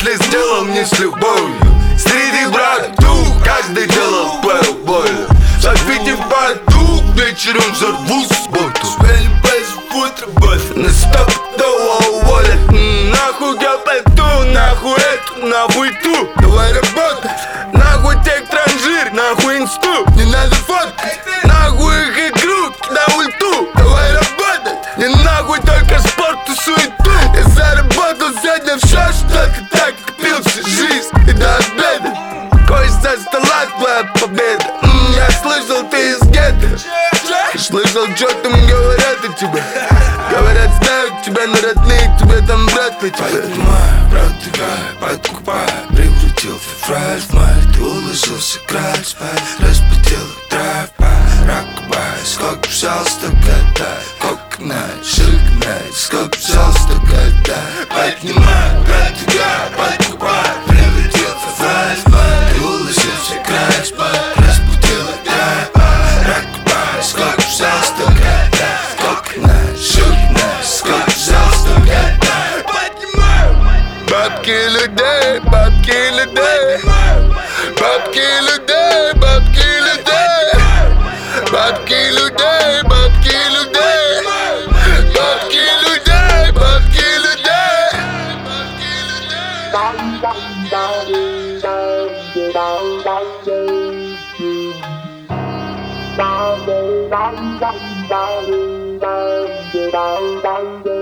если сделал не с любовью. Среди брату каждый делал пару болью. Запить в борту, вечером взорвусь с боту. Спели без бутерброд, на стопудово уволят. Нахуй я пойду, нахуй эту, нахуй ту. Давай работать, нахуй тех транжир, нахуй инсту. Не надо фоткать, нахуй их игру, на ульту. Давай работать, не нахуй только спорт и суету. Я заработал сегодня все, что ты так копил всю жизнь. И до обеда кость со стола твоя победа. Я слышал, ты из гетто. Слышал, что там говорят о тебе. Говорят, знают тебя, но родные к тебе там брат по тебе. Поднимаю, продвигаю, подкупаю. Превратил февраль в май. Ты уложился край спать. Распределил драйв, ракбай. Сколько пожалуйста, гадай. Кокнай, шикнай. Сколько пожалуйста, гадай. Поднимаю, продвигаю, подкупаю. Превратил февраль в май. Ты уложился край спать. Распределил драйв, ракбай. Сколько пожалуйста, гадай. Кокнай, шикнай. Сколько пожалуйста, гадай. Бабки людей, бабки людей. Бабки людей, бабки людей. Бабки людей, бабки людей. Бабки людей, бабки людей. Bye.